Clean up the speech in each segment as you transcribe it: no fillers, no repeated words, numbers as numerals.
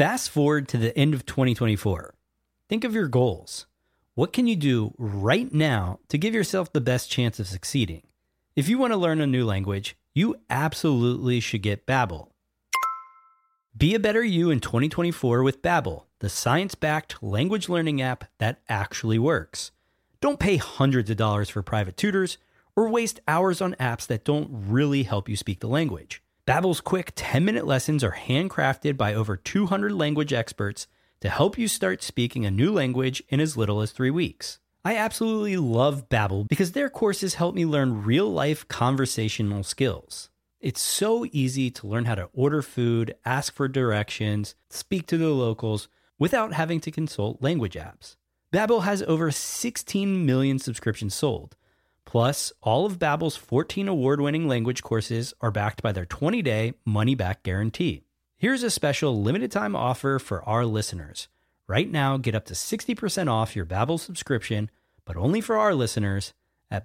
Fast forward to the end of 2024. Think of your goals. What can you do right now to give yourself the best chance of succeeding? If you want to learn a new language, you absolutely should get Babbel. Be a better you in 2024 with Babbel, the science-backed language learning app that actually works. Don't pay hundreds of dollars for private tutors or waste hours on apps that don't really help you speak the language. Babbel's quick 10-minute lessons are handcrafted by over 200 language experts to help you start speaking a new language in as little as 3 weeks. I absolutely love Babbel because their courses help me learn real-life conversational skills. It's so easy to learn how to order food, ask for directions, speak to the locals without having to consult language apps. Babbel has over 16 million subscriptions sold. Plus, all of Babbel's 14 award-winning language courses are backed by their 20-day money-back guarantee. Here's a special limited-time offer for our listeners. Right now, get up to 60% off your Babbel subscription, but only for our listeners at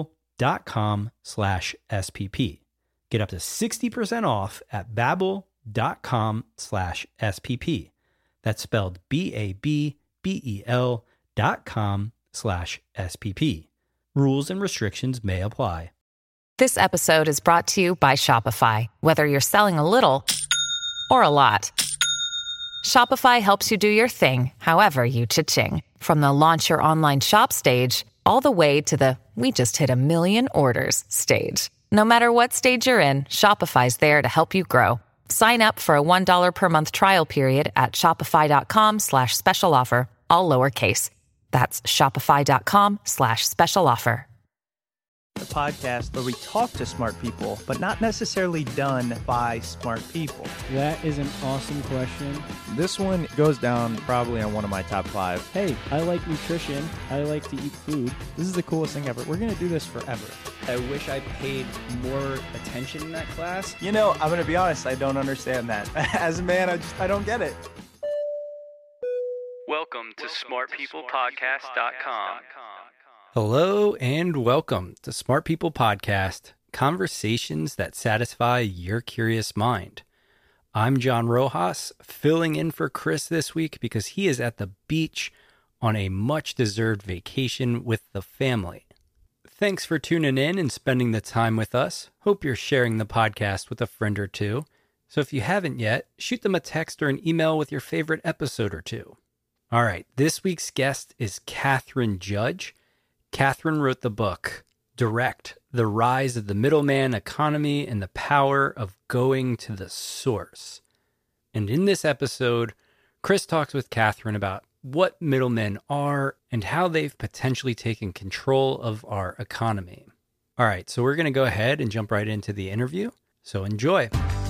babbel.com/SPP. Get up to 60% off at babbel.com/SPP. That's spelled BABBEL.com/SPP. Rules and restrictions may apply. This episode is brought to you by Shopify. Whether you're selling a little or a lot, Shopify helps you do your thing, however you cha-ching. From the launch your online shop stage, all the way to the we just hit 1 million orders stage. No matter what stage you're in, Shopify's there to help you grow. Sign up for a $1 per month trial period at shopify.com/special offer, all lowercase. That's shopify.com/special offer. The podcast where we talk to smart people, but not necessarily done by smart people. That is an awesome question. This one goes down probably on one of my top 5. Hey, I like nutrition. I like to eat food. This is the coolest thing ever. We're going to do this forever. I wish I paid more attention in that class. You know, I'm going to be honest, I don't understand that. As a man, I don't get it. Welcome to smartpeoplepodcast.com. Hello and welcome to Smart People Podcast, conversations that satisfy your curious mind. I'm John Rojas, filling in for Chris this week because he is at the beach on a much-deserved vacation with the family. Thanks for tuning in and spending the time with us. Hope you're sharing the podcast with a friend or two. So if you haven't yet, shoot them a text or an email with your favorite episode or two. All right, this week's guest is Catherine Judge. Catherine wrote the book, Direct: The Rise of the Middleman Economy and the Power of Going to the Source. And in this episode, Chris talks with Catherine about what middlemen are and how they've potentially taken control of our economy. All right, so we're going to go ahead and jump right into the interview. So enjoy.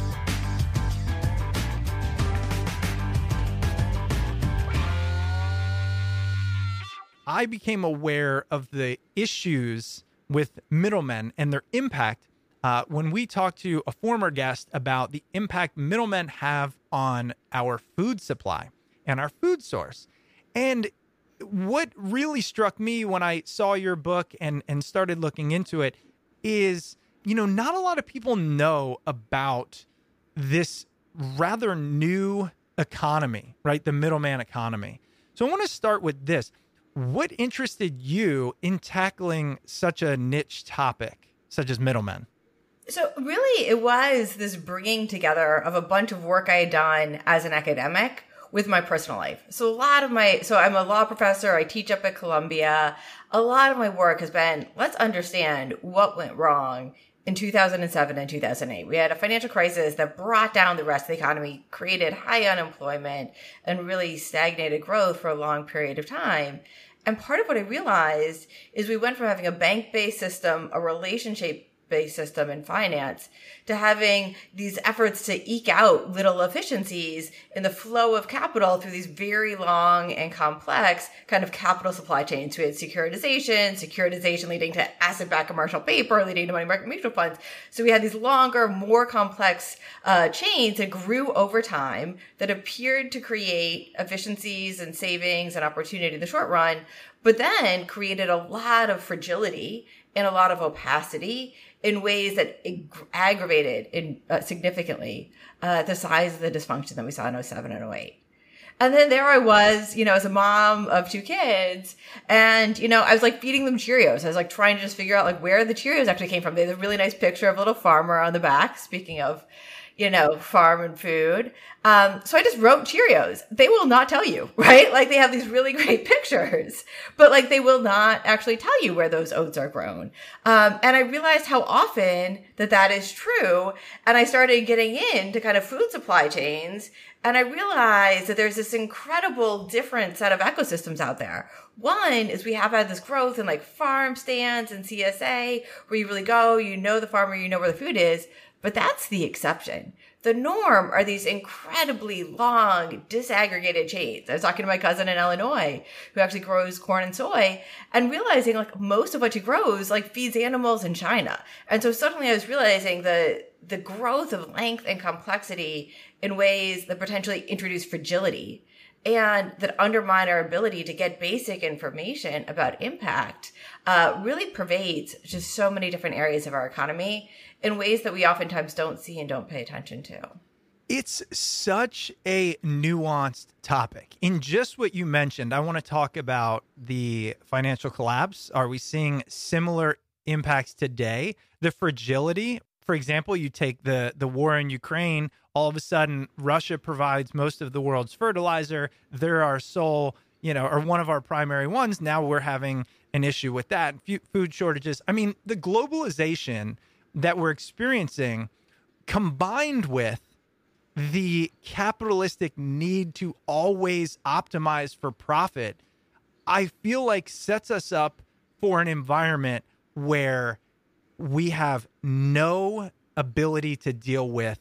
I became aware of the issues with middlemen and their impact when we talked to a former guest about the impact middlemen have on our food supply and our food source. And what really struck me when I saw your book and started looking into it is, you know, not a lot of people know about this rather new economy, right? The middleman economy. So I want to start with this. What interested you in tackling such a niche topic, such as middlemen? So really, it was this bringing together of a bunch of work I had done as an academic with my personal life. So I'm a law professor. I teach up at Columbia. A lot of my work has been, let's understand what went wrong in 2007 and 2008. We had a financial crisis that brought down the rest of the economy, created high unemployment, and really stagnated growth for a long period of time. And part of what I realized is we went from having a bank-based system, a relationship-based system in finance, to having these efforts to eke out little efficiencies in the flow of capital through these very long and complex kind of capital supply chains. We had securitization leading to asset-backed commercial paper, leading to money market mutual funds. So we had these longer, more complex chains that grew over time that appeared to create efficiencies and savings and opportunity in the short run, but then created a lot of fragility in a lot of opacity in ways that aggravated significantly the size of the dysfunction that we saw in 07 and 08. And then there I was, as a mom of 2 kids, and, I was like feeding them Cheerios. I was like trying to just figure out like where the Cheerios actually came from. They had a really nice picture of a little farmer on the back, speaking of, farm and food. So I just wrote Cheerios. They will not tell you, right? Like they have these really great pictures, but like they will not actually tell you where those oats are grown. And I realized how often that is true. And I started getting into kind of food supply chains. And I realized that there's this incredible different set of ecosystems out there. One is we have had this growth in like farm stands and CSA where you really go, the farmer, where the food is, but that's the exception. The norm are these incredibly long disaggregated chains. I was talking to my cousin in Illinois who actually grows corn and soy and realizing like most of what she grows like feeds animals in China. And so suddenly I was realizing the growth of length and complexity in ways that potentially introduce fragility and that undermine our ability to get basic information about impact really pervades just so many different areas of our economy in ways that we oftentimes don't see and don't pay attention to. It's such a nuanced topic. In just what you mentioned, I want to talk about the financial collapse. Are we seeing similar impacts today? The fragility, for example, you take the war in Ukraine, all of a sudden Russia provides most of the world's fertilizer. They're our sole, or one of our primary ones. Now we're having an issue with that. Food shortages. I mean, the globalization that we're experiencing combined with the capitalistic need to always optimize for profit, I feel like sets us up for an environment where we have no ability to deal with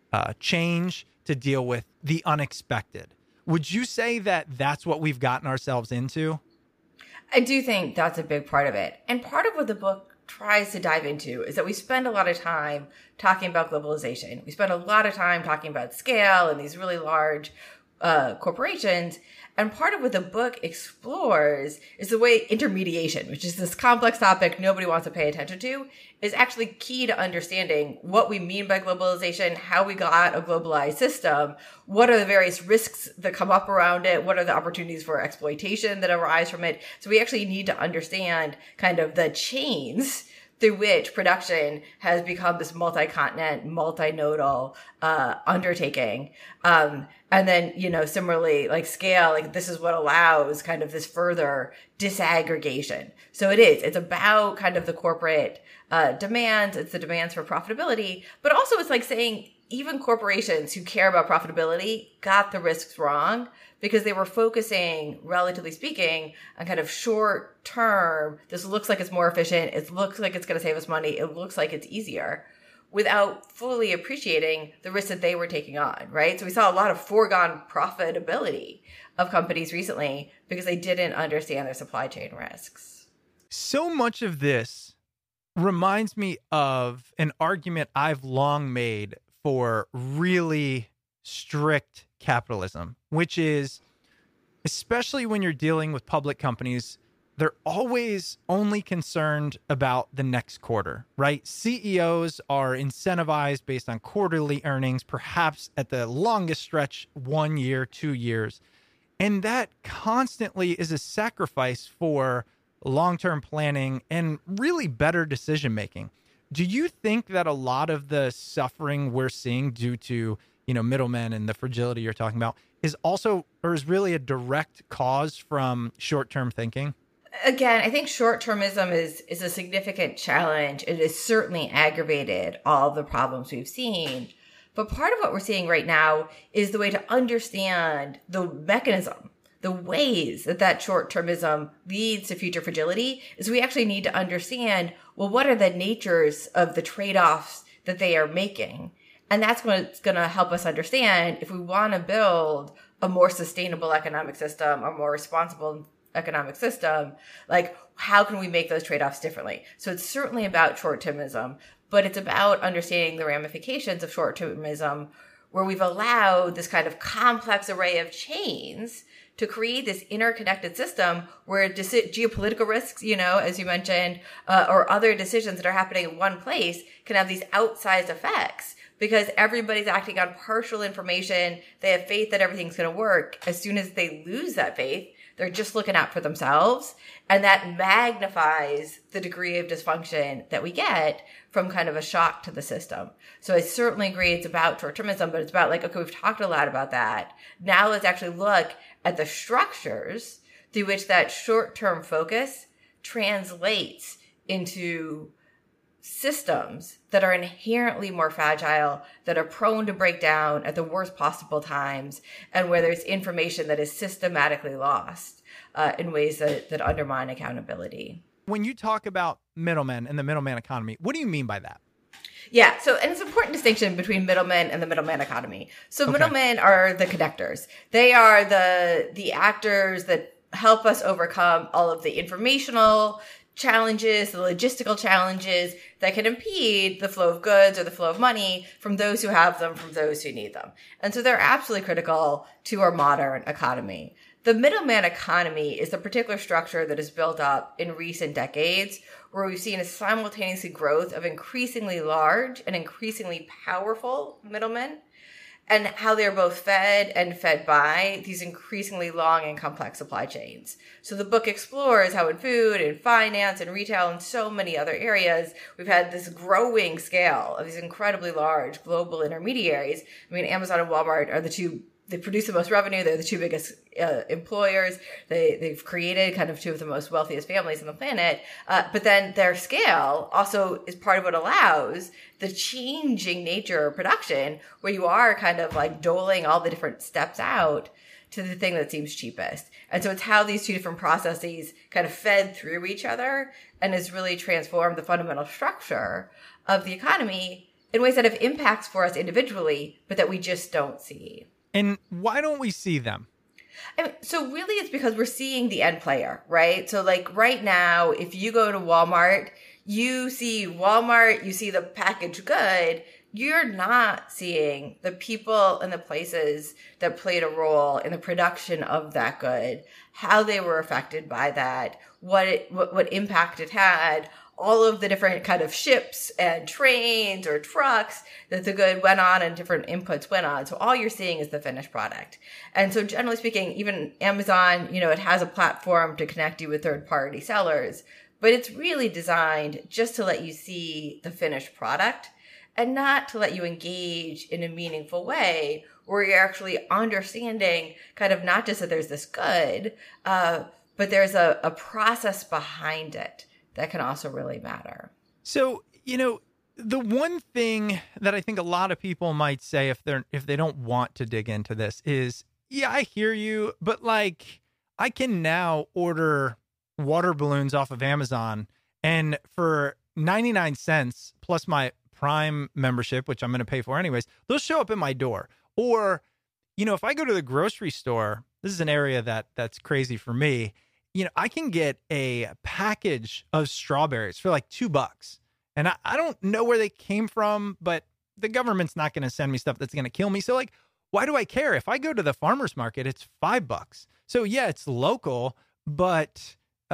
change, to deal with the unexpected. Would you say that that's what we've gotten ourselves into? I do think that's a big part of it. And part of what the book tries to dive into is that we spend a lot of time talking about globalization. We spend a lot of time talking about scale and these really large corporations. And part of what the book explores is the way intermediation, which is this complex topic nobody wants to pay attention to, is actually key to understanding what we mean by globalization, how we got a globalized system, what are the various risks that come up around it, what are the opportunities for exploitation that arise from it. So we actually need to understand kind of the chains through which production has become this multi-continent, multi-nodal undertaking. And then, similarly, like scale, like this is what allows kind of this further disaggregation. So it's about kind of the corporate demands, it's the demands for profitability, but also it's like saying even corporations who care about profitability got the risks wrong because they were focusing, relatively speaking, on kind of short term. This looks like it's more efficient. It looks like it's going to save us money. It looks like it's easier without fully appreciating the risks that they were taking on, right? So we saw a lot of foregone profitability of companies recently because they didn't understand their supply chain risks. So much of this reminds me of an argument I've long made for really strict capitalism, which is, especially when you're dealing with public companies, they're always only concerned about the next quarter, right? CEOs are incentivized based on quarterly earnings, perhaps at the longest stretch, 1 year, 2 years. And that constantly is a sacrifice for long-term planning and really better decision-making. Do you think that a lot of the suffering we're seeing due to, middlemen and the fragility you're talking about is really a direct cause from short-term thinking? Again, I think short-termism is a significant challenge. It has certainly aggravated all of the problems we've seen. But part of what we're seeing right now is the way to understand the mechanism, the ways that short-termism leads to future fragility is we actually need to understand, well, what are the natures of the trade-offs that they are making? And that's what's going to help us understand if we want to build a more sustainable economic system, a more responsible economic system, like how can we make those trade-offs differently? So it's certainly about short-termism, but it's about understanding the ramifications of short-termism where we've allowed this kind of complex array of chains to create this interconnected system where geopolitical risks, as you mentioned, or other decisions that are happening in one place can have these outsized effects because everybody's acting on partial information. They have faith that everything's going to work. As soon as they lose that faith, they're just looking out for themselves. And that magnifies the degree of dysfunction that we get from kind of a shock to the system. So I certainly agree it's about short-termism, but it's about okay, we've talked a lot about that. Now let's actually look at the structures through which that short-term focus translates into systems that are inherently more fragile, that are prone to break down at the worst possible times, and where there's information that is systematically lost in ways that undermine accountability. When you talk about middlemen and the middleman economy, what do you mean by that? Yeah, and it's an important distinction between middlemen and the middleman economy. So Okay. Middlemen are the connectors. They are the actors that help us overcome all of the informational challenges, the logistical challenges that can impede the flow of goods or the flow of money from those who have them, from those who need them. And so they're absolutely critical to our modern economy. The middleman economy is the particular structure that is built up in recent decades where we've seen a simultaneous growth of increasingly large and increasingly powerful middlemen, and how they're both fed and fed by these increasingly long and complex supply chains. So the book explores how in food and finance and retail and so many other areas, we've had this growing scale of these incredibly large global intermediaries. I mean, Amazon and Walmart are they produce the most revenue. They're the two biggest employers. They've created kind of two of the most wealthiest families on the planet. But then their scale also is part of what allows the changing nature of production, where you are kind of doling all the different steps out to the thing that seems cheapest. And so it's how these two different processes kind of fed through each other and has really transformed the fundamental structure of the economy in ways that have impacts for us individually, but that we just don't see. And why don't we see them? So really it's because we're seeing the end player, right? So right now, if you go to Walmart, you see the packaged good. You're not seeing the people and the places that played a role in the production of that good, how they were affected by that, what impact it had, all of the different kind of ships and trains or trucks that the good went on and different inputs went on. So all you're seeing is the finished product. And so generally speaking, even Amazon, it has a platform to connect you with third-party sellers, but it's really designed just to let you see the finished product and not to let you engage in a meaningful way where you're actually understanding kind of not just that there's this good, but there's a process behind it that can also really matter. So, the one thing that I think a lot of people might say if they don't want to dig into this is, yeah, I hear you, but I can now order water balloons off of Amazon, and for 99 cents plus my Prime membership, which I'm going to pay for anyways, they'll show up at my door. Or, if I go to the grocery store, this is an area that's crazy for me. I can get a package of strawberries for $2. And I don't know where they came from, but the government's not going to send me stuff that's going to kill me. So why do I care? If I go to the farmer's market, it's $5. So yeah, it's local, but,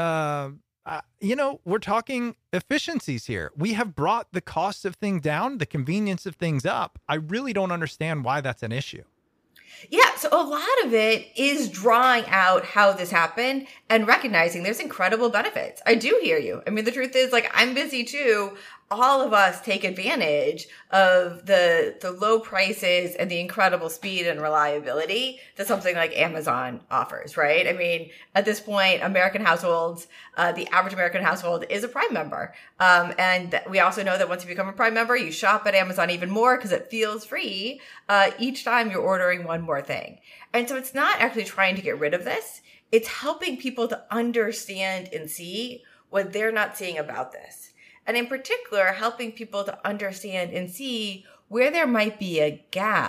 we're talking efficiencies here. We have brought the cost of things down, the convenience of things up. I really don't understand why that's an issue. Yeah, so a lot of it is drawing out how this happened and recognizing there's incredible benefits. I do hear you. I mean, the truth is, I'm busy too. All of us take advantage of the low prices and the incredible speed and reliability that something like Amazon offers, right? I mean, at this point, American households, the average American household is a Prime member. And we also know that once you become a Prime member, you shop at Amazon even more because it feels free each time you're ordering one more thing. And so it's not actually trying to get rid of this. It's helping people to understand and see what they're not seeing about this. And in particular, helping people to understand and see where there might be a gap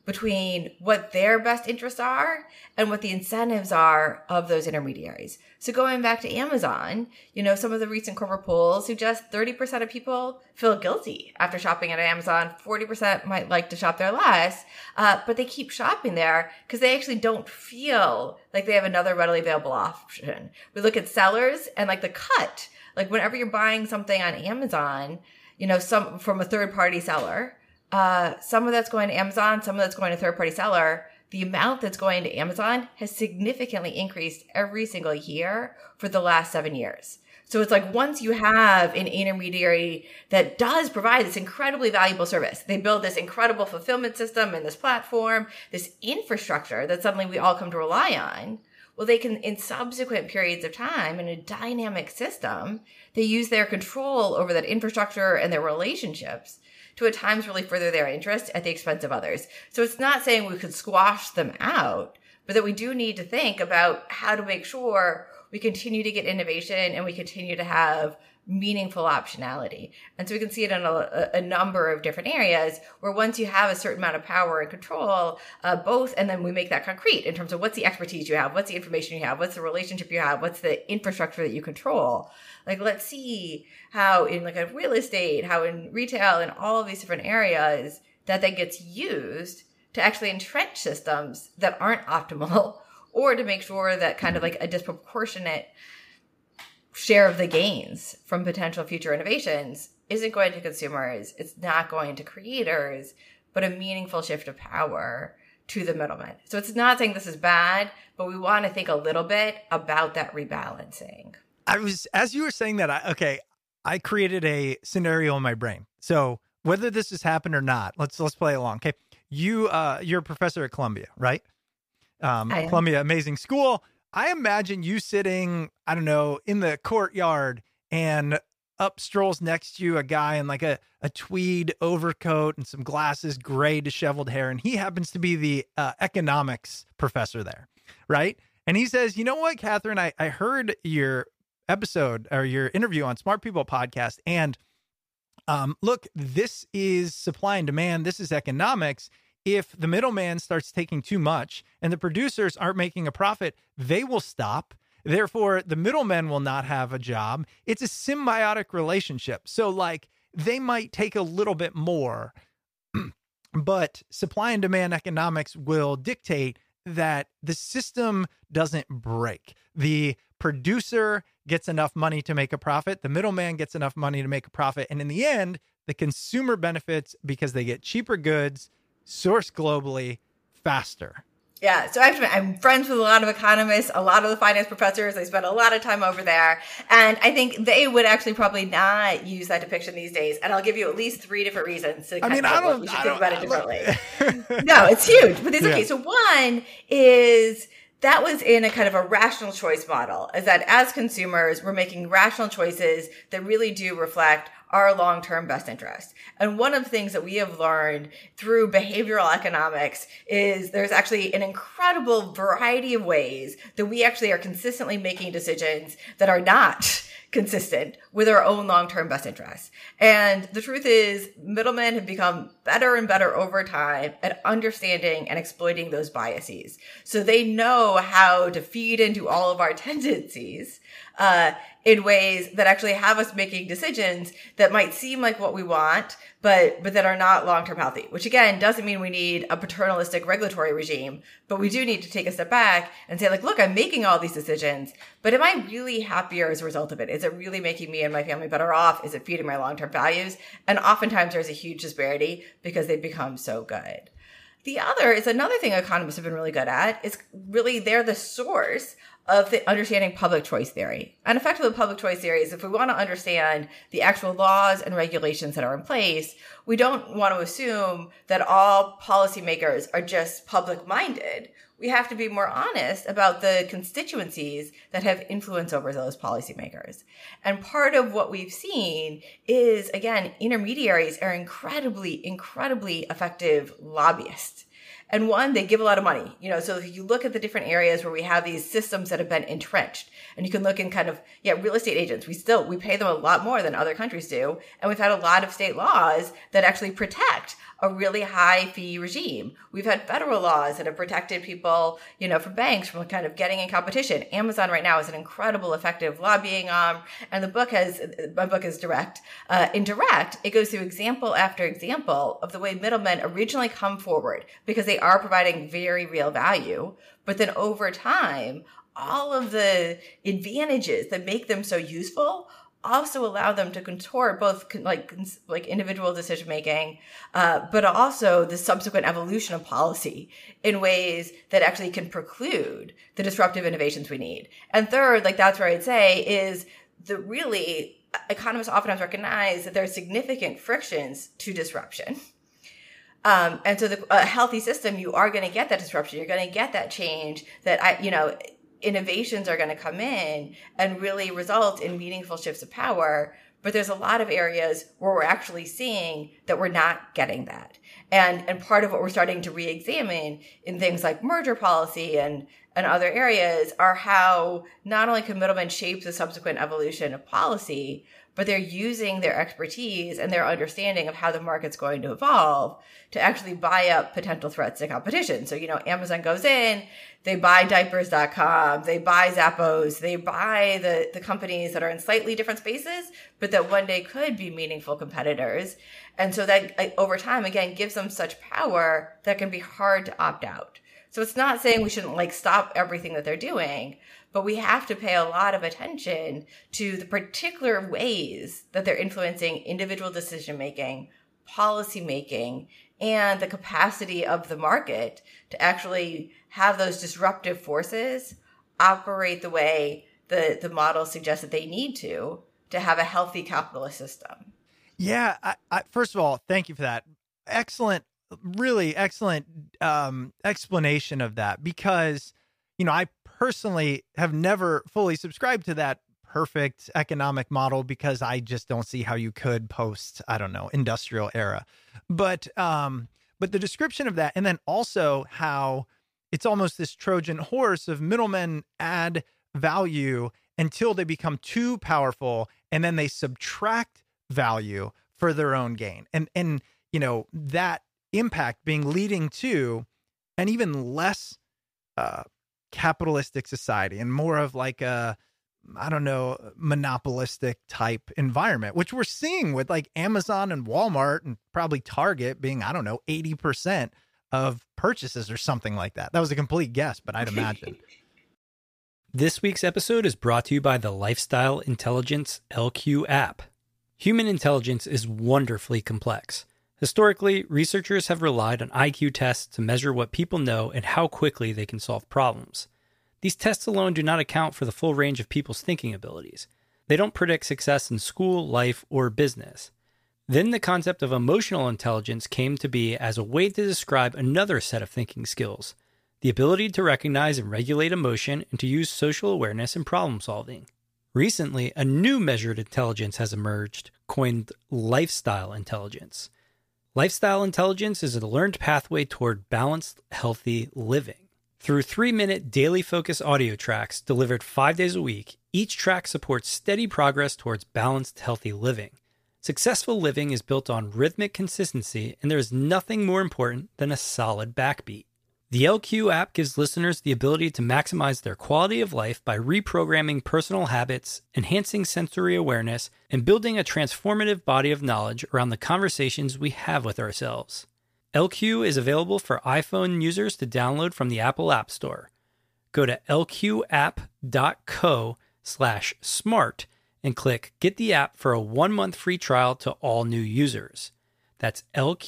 between what their best interests are and what the incentives are of those intermediaries. So going back to Amazon, some of the recent corporate polls suggest 30% of people feel guilty after shopping at Amazon. 40% might like to shop there less, but they keep shopping there because they actually don't feel like they have another readily available option. We look at sellers and like the cut, like whenever you're buying something on Amazon, some from a third party seller, some of that's going to Amazon, some of that's going to third-party seller. The amount that's going to Amazon has significantly increased every single year for the last 7 years. So it's like once you have an intermediary that does provide this incredibly valuable service, they build this incredible fulfillment system and this platform, this infrastructure that suddenly we all come to rely on. Well, they can, in subsequent periods of time, in a dynamic system, they use their control over that infrastructure and their relationships to at times really further their interest at the expense of others. So it's not saying we could squash them out, but that we do need to think about how to make sure we continue to get innovation and we continue to have meaningful optionality. And so we can see it in a number of different areas where once you have a certain amount of power and control, both, and then we make that concrete in terms of what's the expertise you have, what's the information you have, what's the relationship you have, what's the infrastructure that you control. Like, let's see how in like a real estate, how in retail, and all of these different areas that gets used to actually entrench systems that aren't optimal, or to make sure that kind of like a disproportionate share of the gains from potential future innovations isn't going to consumers, it's not going to creators, but a meaningful shift of power to the middlemen. So it's not saying this is bad, but we want to think a little bit about that rebalancing. As you were saying that, I created a scenario in my brain. So whether this has happened or not, let's play along. Okay. You're a professor at Columbia, right? Columbia, amazing school. I imagine you sitting, I don't know, in the courtyard, and up strolls next to you a guy in like a tweed overcoat and some glasses, gray disheveled hair. And he happens to be the economics professor there, right? And he says, you know what, Catherine, I heard your episode or your interview on Smart People Podcast. And look, this is supply and demand. This is economics. If the middleman starts taking too much and the producers aren't making a profit, they will stop. Therefore, the middlemen will not have a job. It's a symbiotic relationship. So like they might take a little bit more, but supply and demand economics will dictate that the system doesn't break. The producer gets enough money to make a profit. The middleman gets enough money to make a profit. And in the end, the consumer benefits because they get cheaper goods, sourced globally, faster. Yeah. So actually, I'm friends with a lot of economists, a lot of the finance professors. I spent a lot of time over there. And I think they would actually probably not use that depiction these days. And I'll give you at least 3 different reasons to think about it differently. No, it's huge. But it's okay. So one is that was in a kind of a rational choice model, is that as consumers, we're making rational choices that really do reflect our long-term best interest. And one of the things that we have learned through behavioral economics is there's actually an incredible variety of ways that we actually are consistently making decisions that are not consistent with our own long-term best interests. And the truth is, middlemen have become better and better over time at understanding and exploiting those biases. So they know how to feed into all of our tendencies in ways that actually have us making decisions that might seem like what we want, but that are not long-term healthy, which again doesn't mean we need a paternalistic regulatory regime, but we do need to take a step back and say, like, look, I'm making all these decisions, but am I really happier as a result of it? Is it really making me and my family better off? Is it feeding my long-term values? And oftentimes there's a huge disparity because they've become so good. The other is another thing economists have been really good at is really they're the source of the understanding public choice theory. And effectively, public choice theory is if we want to understand the actual laws and regulations that are in place, we don't want to assume that all policymakers are just public-minded. We have to be more honest about the constituencies that have influence over those policymakers. And part of what we've seen is, again, intermediaries are incredibly, incredibly effective lobbyists. And one, they give a lot of money. So if you look at the different areas where we have these systems that have been entrenched, and you can look in kind of, real estate agents, we pay them a lot more than other countries do. And we've had a lot of state laws that actually protect a really high fee regime. We've had federal laws that have protected people, from banks from kind of getting in competition. Amazon right now is an incredible effective lobbying arm. And my book is Direct. In Direct, it goes through example after example of the way middlemen originally come forward because they are providing very real value. But then over time, all of the advantages that make them so useful also allow them to contort both like individual decision making, but also the subsequent evolution of policy in ways that actually can preclude the disruptive innovations we need. And third, that's where I'd say is economists oftentimes recognize that there are significant frictions to disruption. And so a healthy system, you are going to get that disruption. You're going to get that change innovations are going to come in and really result in meaningful shifts of power. But there's a lot of areas where we're actually seeing that we're not getting that. And part of what we're starting to re-examine in things like merger policy and other areas are how not only can middlemen shape the subsequent evolution of policy, but they're using their expertise and their understanding of how the market's going to evolve to actually buy up potential threats to competition. So, Amazon goes in, they buy diapers.com, they buy Zappos, they buy the companies that are in slightly different spaces, but that one day could be meaningful competitors. And so that over time, again, gives them such power that can be hard to opt out. So it's not saying we shouldn't stop everything that they're doing, but we have to pay a lot of attention to the particular ways that they're influencing individual decision-making, policy-making, and the capacity of the market to actually have those disruptive forces operate the way the model suggests that they need to have a healthy capitalist system. Yeah. I first of all, thank you for that. Excellent, really excellent explanation of that, because, I personally have never fully subscribed to that perfect economic model because I just don't see how you could post, industrial era. But the description of that, and then also how it's almost this Trojan horse of middlemen add value until they become too powerful, and then they subtract value for their own gain. And that impact leading to an even less capitalistic society and more of a monopolistic type environment, which we're seeing with Amazon and Walmart and probably Target being, 80% of purchases or something like that. That was a complete guess, but I'd imagine. This week's episode is brought to you by the Lifestyle Intelligence LQ app. Human intelligence is wonderfully complex. Historically, researchers have relied on IQ tests to measure what people know and how quickly they can solve problems. These tests alone do not account for the full range of people's thinking abilities. They don't predict success in school, life, or business. Then the concept of emotional intelligence came to be as a way to describe another set of thinking skills, the ability to recognize and regulate emotion and to use social awareness in problem solving. Recently, a new measured intelligence has emerged, coined lifestyle intelligence. Lifestyle intelligence is a learned pathway toward balanced, healthy living. Through 3-minute daily focus audio tracks delivered 5 days a week, each track supports steady progress towards balanced, healthy living. Successful living is built on rhythmic consistency, and there is nothing more important than a solid backbeat. The LQ app gives listeners the ability to maximize their quality of life by reprogramming personal habits, enhancing sensory awareness, and building a transformative body of knowledge around the conversations we have with ourselves. LQ is available for iPhone users to download from the Apple App Store. Go to lqapp.co/smart and click Get the App for a 1-month free trial to all new users. That's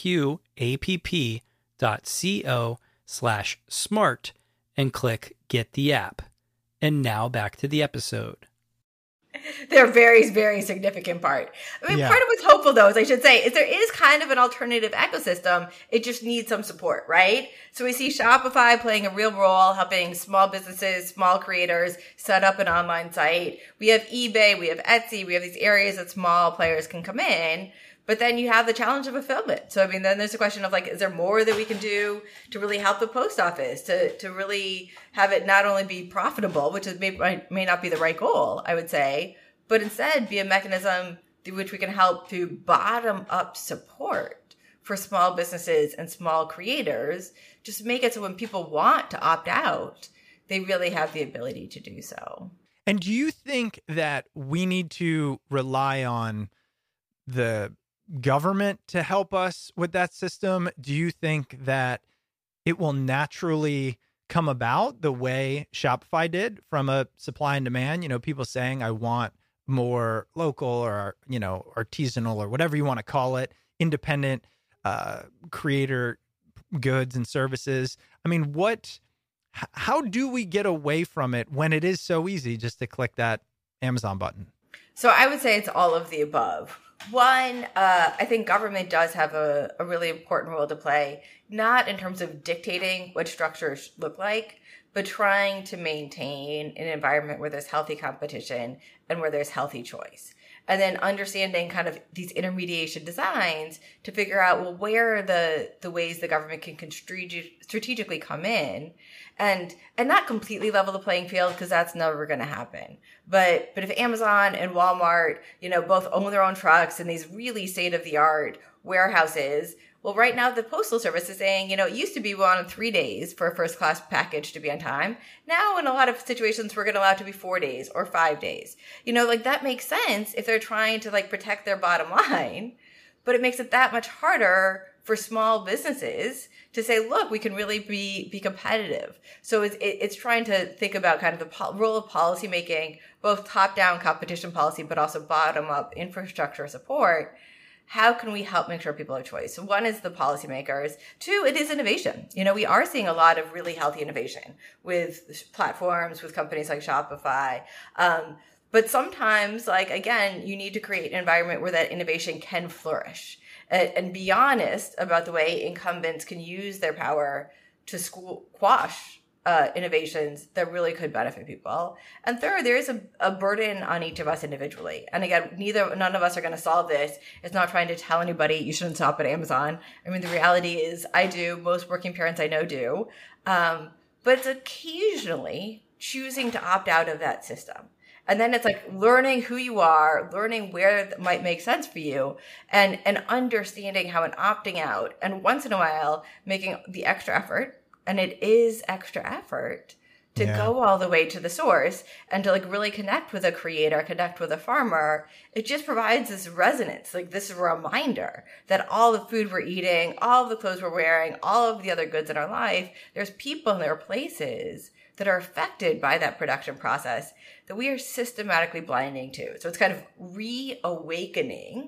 lqapp.co/smart and click Get the App. And now back to the episode. They're a very, very significant part. Part of what's hopeful, though, is there is kind of an alternative ecosystem. It just needs some support, right? So we see Shopify playing a real role, helping small businesses, small creators set up an online site. We have eBay, we have Etsy, we have these areas that small players can come in. But then you have the challenge of fulfillment. So, then there's a question of is there more that we can do to really help the post office to really have it not only be profitable, which is may not be the right goal, I would say, but instead be a mechanism through which we can help to bottom up support for small businesses and small creators, just make it so when people want to opt out, they really have the ability to do so. And do you think that we need to rely on the government to help us with that system? Do you think that it will naturally come about the way Shopify did from a supply and demand? You know, people saying, I want more local or, you know, artisanal or whatever you want to call it, independent creator goods and services. I mean, how do we get away from it when it is so easy just to click that Amazon button? So I would say it's all of the above. One, I think government does have a really important role to play, not in terms of dictating what structures look like, but trying to maintain an environment where there's healthy competition and where there's healthy choice. And then understanding kind of these intermediation designs to figure out, well, where are the ways the government can strategically come in and not completely level the playing field, because that's never going to happen. But if Amazon and Walmart, you know, both own their own trucks in these really state-of-the-art warehouses, well, right now the Postal Service is saying, you know, it used to be we wanted 3 days for a first-class package to be on time. Now, in a lot of situations, we're going to allow it to be 4 days or 5 days. You know, like that makes sense if they're trying to like protect their bottom line, but it makes it that much harder for small businesses to say, look, we can really be competitive. So it's trying to think about kind of the role of policymaking, both top-down competition policy, but also bottom-up infrastructure support. How can we help make sure people have choice? So one is the policymakers. Two, it is innovation. You know, we are seeing a lot of really healthy innovation with platforms, with companies like Shopify. But sometimes, like, again, you need to create an environment where that innovation can flourish. And be honest about the way incumbents can use their power to quash innovations that really could benefit people. And third, there is a burden on each of us individually. And again, none of us are going to solve this. It's not trying to tell anybody you shouldn't shop at Amazon. I mean, the reality is I do. Most working parents I know do. But it's occasionally choosing to opt out of that system. And then it's like learning who you are, learning where it might make sense for you, and understanding how an opting out, and once in a while making the extra effort, and it is extra effort, to go all the way to the source and to like really connect with a creator, connect with a farmer. It just provides this resonance, like this reminder that all the food we're eating, all the clothes we're wearing, all of the other goods in our life, there's people and there are places that are affected by that production process that we are systematically blinding to. So it's kind of reawakening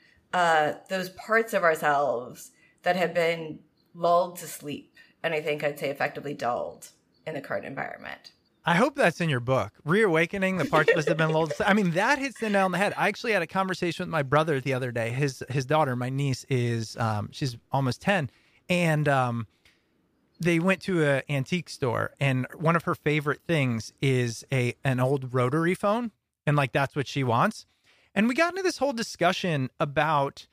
those parts of ourselves that have been lulled to sleep. And I think I'd say effectively dulled in the current environment. I hope that's in your book, Reawakening the Parts of Us That Have Been Lulled. I mean, that hits the nail on the head. I actually had a conversation with my brother the other day. His daughter, my niece, is she's almost 10. And they went to an antique store, and one of her favorite things is an old rotary phone. And like, that's what she wants. And we got into this whole discussion about,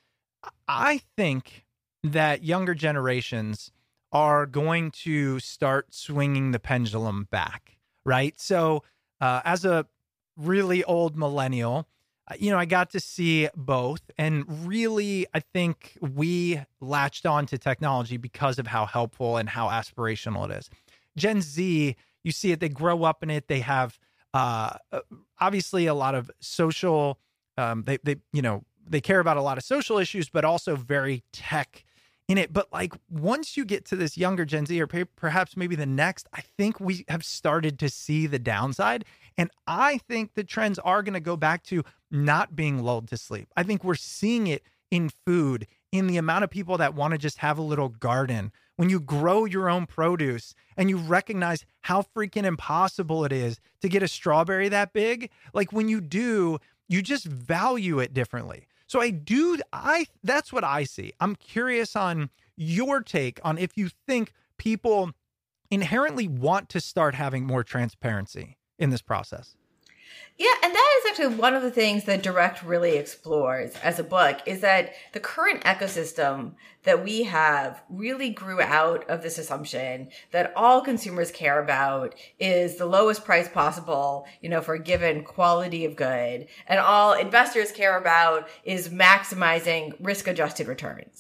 I think that younger generations are going to start swinging the pendulum back, right? So as a really old millennial, you know, I got to see both. And really, I think we latched on to technology because of how helpful and how aspirational it is. Gen Z, you see it, they grow up in it. They have obviously a lot of social, they care about a lot of social issues, but also very tech in it. But like, once you get to this younger Gen Z, or perhaps maybe the next, I think we have started to see the downside. And I think the trends are going to go back to not being lulled to sleep. I think we're seeing it in food, in the amount of people that want to just have a little garden. When you grow your own produce and you recognize how freaking impossible it is to get a strawberry that big, like when you do, you just value it differently. So that's what I see. I'm curious on your take on if you think people inherently want to start having more transparency in this process. Yeah, and that is actually one of the things that Direct really explores as a book, is that the current ecosystem that we have really grew out of this assumption that all consumers care about is the lowest price possible, you know, for a given quality of good, and all investors care about is maximizing risk-adjusted returns.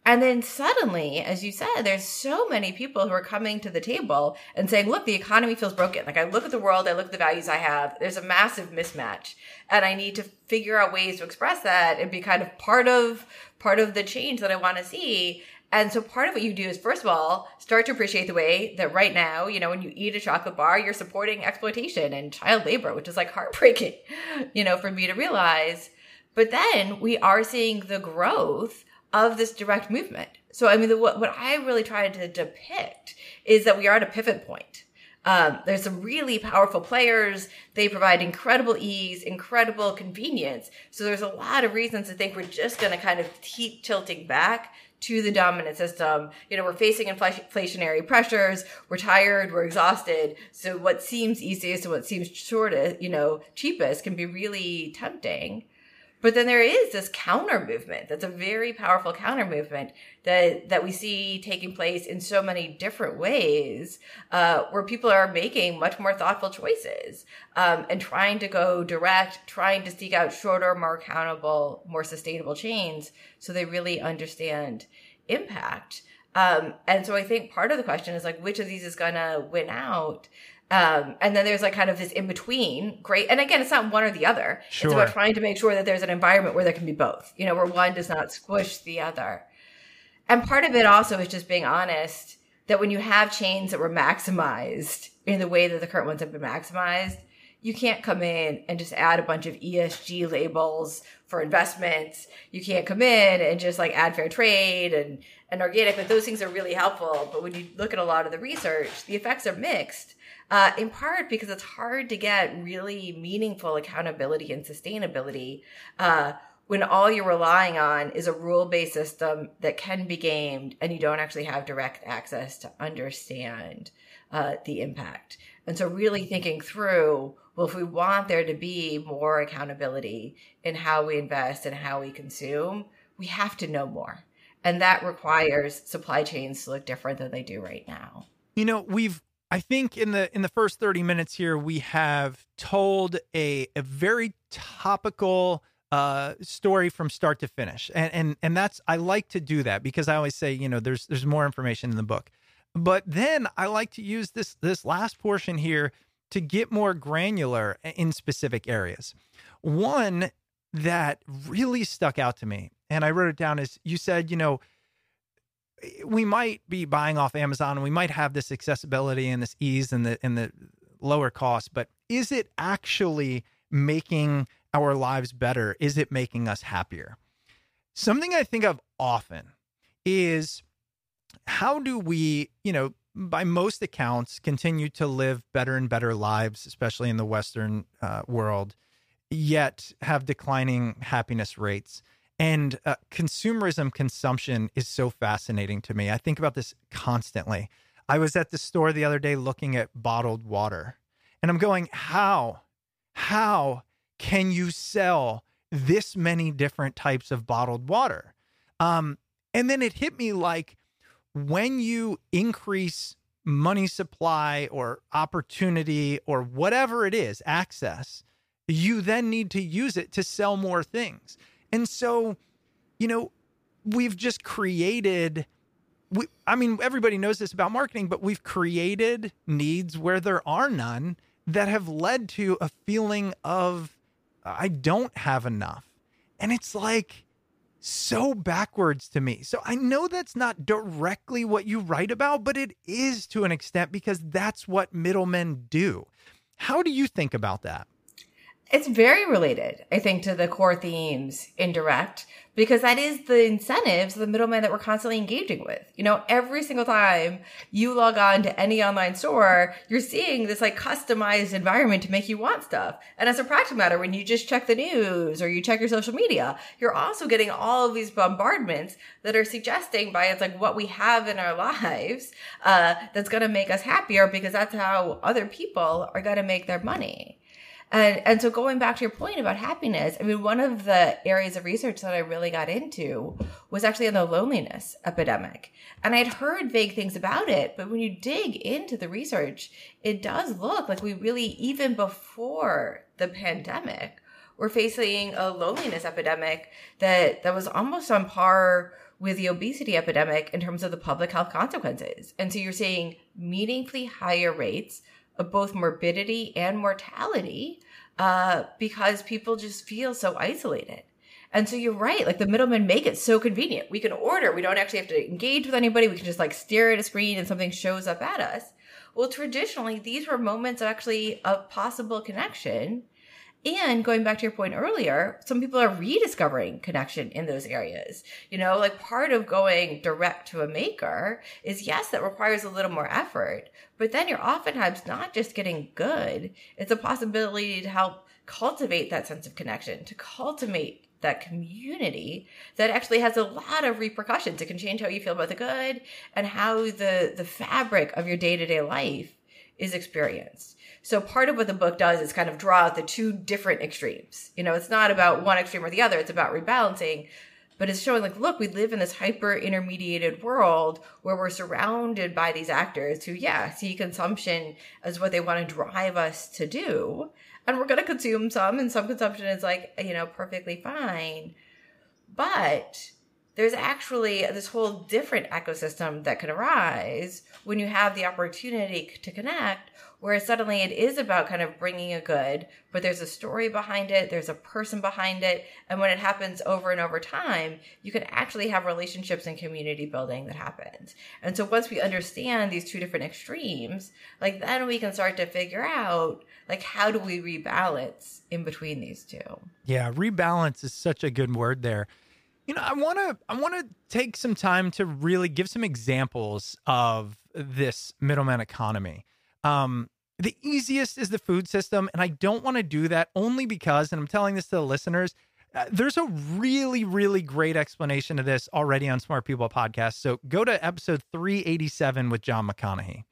And then suddenly, as you said, there's so many people who are coming to the table and saying, look, the economy feels broken. Like I look at the world, I look at the values I have. There's a massive mismatch. And I need to figure out ways to express that and be kind of part of the change that I want to see. And so part of what you do is, first of all, start to appreciate the way that right now, you know, when you eat a chocolate bar, you're supporting exploitation and child labor, which is like heartbreaking, you know, for me to realize. But then we are seeing the growth of this direct movement. So, I mean, what I really tried to depict is that we are at a pivot point. There's some really powerful players. They provide incredible ease, incredible convenience. So there's a lot of reasons to think we're just going to kind of keep tilting back to the dominant system. You know, we're facing inflationary pressures. We're tired. We're exhausted. So what seems easiest and what seems shortest, you know, cheapest can be really tempting. But then there is this counter movement that's a very powerful counter movement that we see taking place in so many different ways, where people are making much more thoughtful choices and trying to go direct, trying to seek out shorter, more accountable, more sustainable chains so they really understand impact. And so I think part of the question is like, which of these is going to win out? And then there's like kind of this in between. Great. And again, it's not one or the other. Sure. It's about trying to make sure that there's an environment where there can be both, you know, where one does not squish the other. And part of it also is just being honest that when you have chains that were maximized in the way that the current ones have been maximized, you can't come in and just add a bunch of ESG labels for investments. You can't come in and just like add fair trade and organic, but those things are really helpful. But when you look at a lot of the research, the effects are mixed. In part because it's hard to get really meaningful accountability and sustainability when all you're relying on is a rule-based system that can be gamed and you don't actually have direct access to understand the impact. And so really thinking through, well, if we want there to be more accountability in how we invest and how we consume, we have to know more. And that requires supply chains to look different than they do right now. You know, I think in the first 30 minutes here, we have told a very topical story from start to finish. And that's, I like to do that because I always say, you know, there's more information in the book. But then I like to use this last portion here to get more granular in specific areas. One that really stuck out to me, and I wrote it down, is you said, you know, we might be buying off Amazon and we might have this accessibility and this ease and the lower cost, but is it actually making our lives better? Is it making us happier? Something I think of often is how do we, you know, by most accounts, continue to live better and better lives, especially in the Western world, yet have declining happiness rates. And consumerism consumption is so fascinating to me. I think about this constantly. I was at the store the other day looking at bottled water, and I'm going, how can you sell this many different types of bottled water? And then it hit me like, when you increase money supply or opportunity or whatever it is, access, you then need to use it to sell more things. And so, you know, we've just created, everybody knows this about marketing, but we've created needs where there are none that have led to a feeling of, I don't have enough. And it's like so backwards to me. So I know that's not directly what you write about, but it is to an extent because that's what middlemen do. How do you think about that? It's very related, I think, to the core themes in direct, because that is the incentives of the middlemen that we're constantly engaging with. You know, every single time you log on to any online store, you're seeing this like customized environment to make you want stuff. And as a practical matter, when you just check the news or you check your social media, you're also getting all of these bombardments that are suggesting by it's like what we have in our lives that's going to make us happier because that's how other people are going to make their money. And so going back to your point about happiness, I mean, one of the areas of research that I really got into was actually on the loneliness epidemic. And I'd heard vague things about it, but when you dig into the research, it does look like we really, even before the pandemic, we're facing a loneliness epidemic that was almost on par with the obesity epidemic in terms of the public health consequences. And so you're seeing meaningfully higher rates of both morbidity and mortality because people just feel so isolated. And so you're right, like the middlemen make it so convenient. We can order, we don't actually have to engage with anybody. We can just like stare at a screen and something shows up at us. Well, traditionally, these were moments of actually a possible connection. And going back to your point earlier, some people are rediscovering connection in those areas. You know, like part of going direct to a maker is, yes, that requires a little more effort, but then you're oftentimes not just getting good. It's a possibility to help cultivate that sense of connection, to cultivate that community that actually has a lot of repercussions. It can change how you feel about the good and how the fabric of your day-to-day life is experienced. So part of what the book does is kind of draw out the two different extremes. You know, it's not about one extreme or the other. It's about rebalancing, but it's showing like, look, we live in this hyper intermediated world where we're surrounded by these actors who, see consumption as what they want to drive us to do. And we're going to consume some, and some consumption is like, perfectly fine. But there's actually this whole different ecosystem that can arise when you have the opportunity to connect, where suddenly it is about kind of bringing a good, but there's a story behind it, there's a person behind it, and when it happens over and over time, you can actually have relationships and community building that happens. And so once we understand these two different extremes, like then we can start to figure out, like, how do we rebalance in between these two? Yeah, rebalance is such a good word there. You know, I want to take some time to really give some examples of this middleman economy. The easiest is the food system, and I don't want to do that only because, and I'm telling this to the listeners, there's a really, really great explanation of this already on Smart People Podcast. So go to episode 387 with John McConaughey.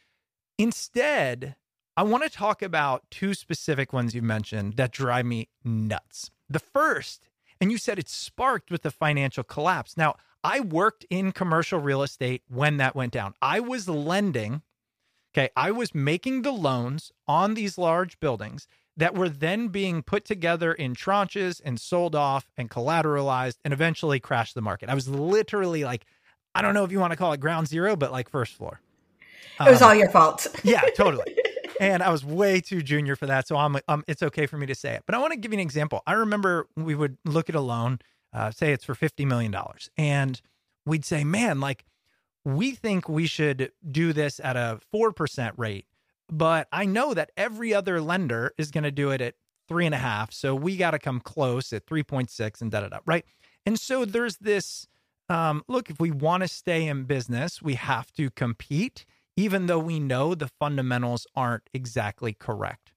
Instead, I want to talk about two specific ones you mentioned that drive me nuts. The first, and you said it sparked with the financial collapse. Now, I worked in commercial real estate when that went down. I was lending. Okay, I was making the loans on these large buildings that were then being put together in tranches and sold off and collateralized and eventually crashed the market. I was literally like, I don't know if you want to call it ground zero, but like first floor. It was all your fault. Yeah, totally. And I was way too junior for that. So it's okay for me to say it. But I want to give you an example. I remember we would look at a loan, say it's for $50 million. And we'd say, man, like, we think we should do this at a 4% rate, but I know that every other lender is going to do it at 3.5. So we got to come close at 3.6 and da-da-da, right? And so there's this, look, if we want to stay in business, we have to compete, even though we know the fundamentals aren't exactly correct.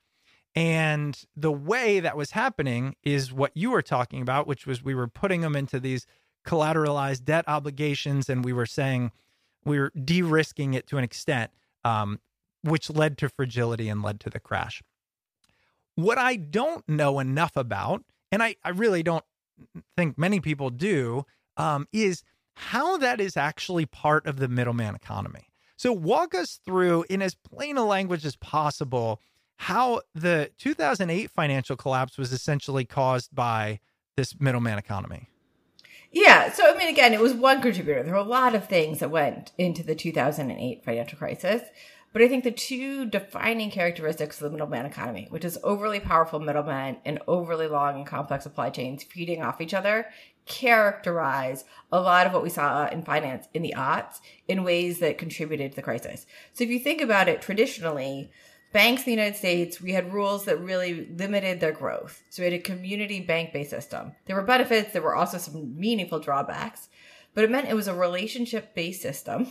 And the way that was happening is what you were talking about, which was we were putting them into these collateralized debt obligations, and we were saying, we're de-risking it to an extent, which led to fragility and led to the crash. What I don't know enough about, and I really don't think many people do, is how that is actually part of the middleman economy. So walk us through, in as plain a language as possible, how the 2008 financial collapse was essentially caused by this middleman economy. Yeah. So, I mean, again, it was one contributor. There were a lot of things that went into the 2008 financial crisis. But I think the two defining characteristics of the middleman economy, which is overly powerful middlemen and overly long and complex supply chains feeding off each other, characterize a lot of what we saw in finance in the aughts in ways that contributed to the crisis. So if you think about it traditionally, banks in the United States, we had rules that really limited their growth. So we had a community bank-based system. There were benefits. There were also some meaningful drawbacks, but it meant it was a relationship-based system.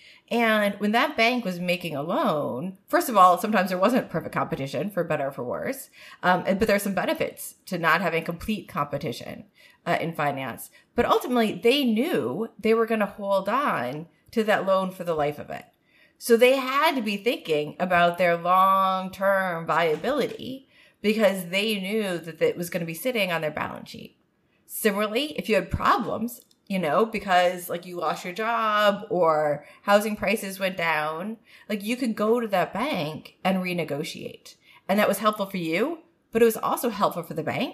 And when that bank was making a loan, first of all, sometimes there wasn't perfect competition, for better or for worse. But there are some benefits to not having complete competition in finance. But ultimately, they knew they were going to hold on to that loan for the life of it. So they had to be thinking about their long-term viability because they knew that it was going to be sitting on their balance sheet. Similarly, if you had problems, because like you lost your job or housing prices went down, like you could go to that bank and renegotiate. And that was helpful for you, but it was also helpful for the bank.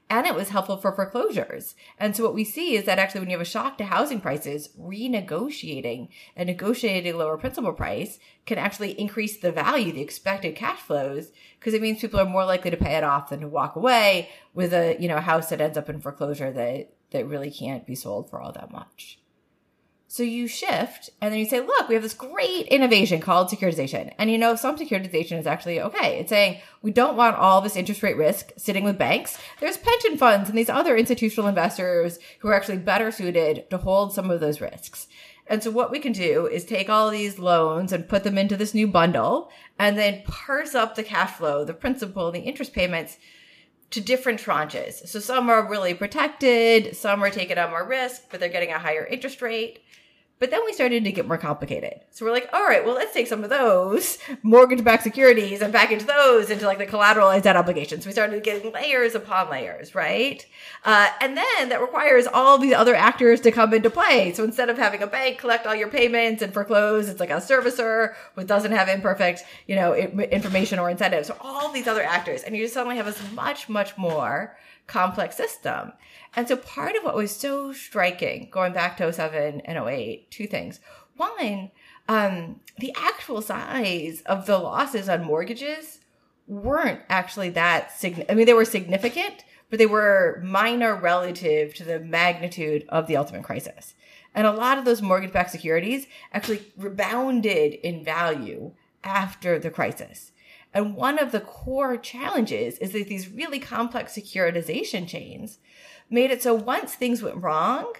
and it was helpful for foreclosures. And so what we see is that actually when you have a shock to housing prices, renegotiating and negotiating a lower principal price can actually increase the value, the expected cash flows, because it means people are more likely to pay it off than to walk away with a, a house that ends up in foreclosure that really can't be sold for all that much. So you shift and then you say, look, we have this great innovation called securitization. And some securitization is actually okay. It's saying we don't want all this interest rate risk sitting with banks. There's pension funds and these other institutional investors who are actually better suited to hold some of those risks. And so what we can do is take all of these loans and put them into this new bundle and then parse up the cash flow, the principal, the interest payments to different tranches. So some are really protected, some are taking on more risk, but they're getting a higher interest rate. But then we started to get more complicated. So we're like, all right, well, let's take some of those mortgage-backed securities and package those into like the collateralized debt obligations. We started getting layers upon layers, right? And then that requires all these other actors to come into play. So instead of having a bank collect all your payments and foreclose, it's like a servicer who doesn't have imperfect, information or incentives. So all these other actors, and you just suddenly have this much, much more complex system. And so part of what was so striking, going back to 2007 and 2008, two things. One, the actual size of the losses on mortgages weren't actually that significant. I mean, they were significant, but they were minor relative to the magnitude of the ultimate crisis. And a lot of those mortgage-backed securities actually rebounded in value after the crisis. And one of the core challenges is that these really complex securitization chains made it so once things went wrong,